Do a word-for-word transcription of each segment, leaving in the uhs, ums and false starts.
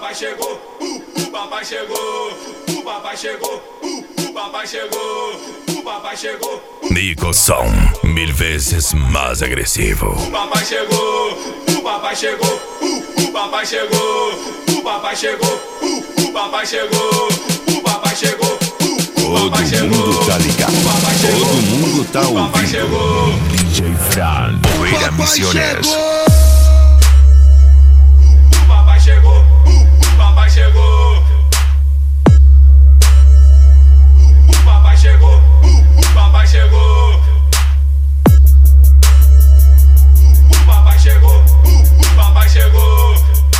papai chegou, uh, o papai chegou, o papai chegou, uh, o papai chegou, o papai chegou. Nico Som, mil vezes mais agressivo. O papai chegou, o papai chegou, uh, o papai chegou, o papai chegou, uh, o papai chegou, o papai chegou. Todo mundo tá ligado, todo mundo tá ouvindo. D J Fran, Poeira Missiones. O papai chegou, o papai chegou. O papai chegou, o papai chegou. O papai chegou, o papai chegou.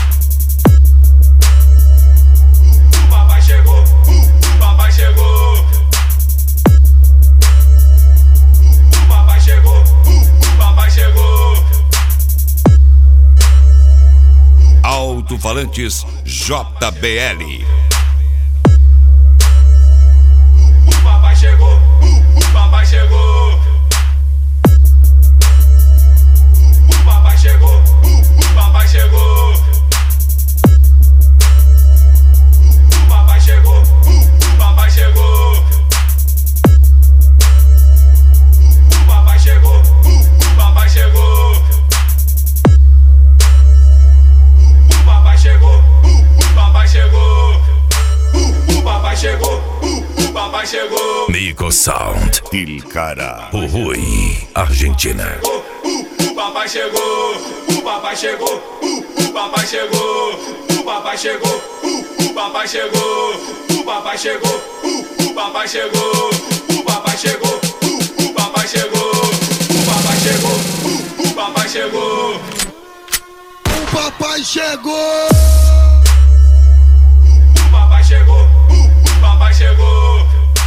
O papai chegou, o papai chegou. O papai chegou, o papai chegou. Alto-falantes J B L. O papai chegou, o papai chegou. O papai chegou, o papai chegou. O papai chegou, o papai chegou. O papai chegou, o papai chegou. O papai chegou, o papai chegou. O papai chegou, o papai chegou. Nico Sound, Tilcara. Jujuy, Argentina. O papai chegou, o papai chegou, o papai chegou, o papai chegou, o papai chegou, o papai chegou, o papai chegou, o papai chegou, o papai chegou, o papai chegou, o papai chegou. O papai chegou. O papai chegou, o papai chegou.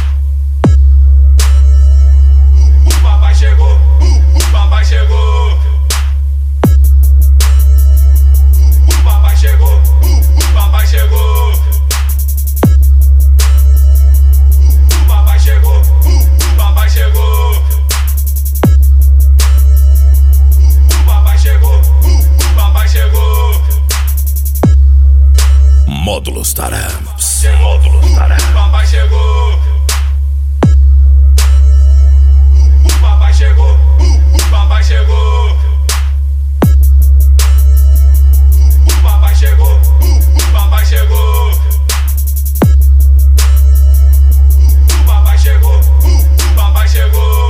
O papai chegou, o papai chegou. O papai chegou, o papai chegou. O papai chegou, o papai chegou. O papai chegou, o papai chegou. Módulos Taramps. Módulos Taramps. O papai chegou. O papai chegou, o papai chegou. O papai chegou, o papai chegou. O papai chegou, o papai chegou.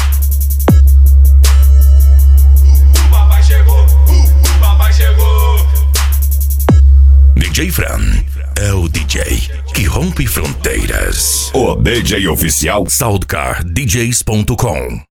O papai chegou, o papai chegou. D J Fran é o D J que rompe fronteiras. O D J oficial Soundcar D Js ponto com